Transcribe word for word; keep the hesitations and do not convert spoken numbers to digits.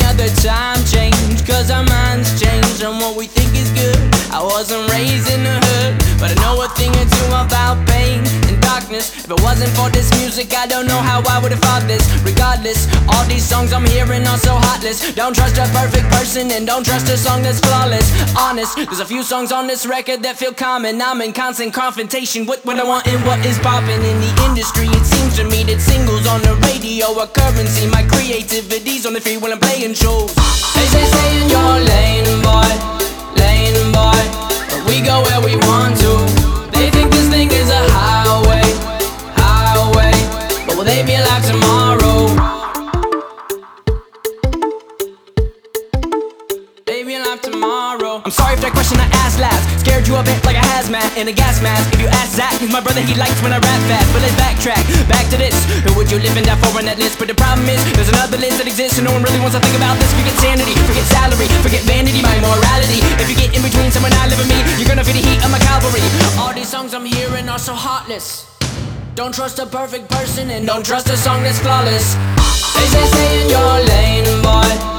another time change, cause our minds change on what we think is good. I wasn't raised in the hood, but I know a thing or two about pain and darkness. If it wasn't for this music, I don't know how I would've thought this. Regardless, all these songs I'm hearing are so heartless. Don't trust a perfect person and don't trust a song that's flawless. Honest, there's a few songs on this record that feel common. I'm in constant confrontation with what I want and what is popping in the industry. It seems to me that singles on the radio are currency. My creativity's on the free when I'm playing shows. They say stay in your lane, boy, lane, boy, but we go where we want to. They think this thing is a highway, highway, but will they be alive tomorrow? Baby, alive tomorrow. I'm sorry if that question I asked last scared you a bit like a hazmat in a gas mask. If you ask Zach, he's my brother, he likes when I rap fast. But let's backtrack, back to this. Who would you live and die for on that list? But the problem is, there's another list that exists and no one really wants to think about this. Forget sanity, forget salary, forget vanity, my morality. If you get in between someone I live and me, you're gonna feel the heat of my cavalry. All these songs I'm hearing are so heartless. Don't trust a perfect person and don't trust a song that's flawless. They say stay in your lane, boy,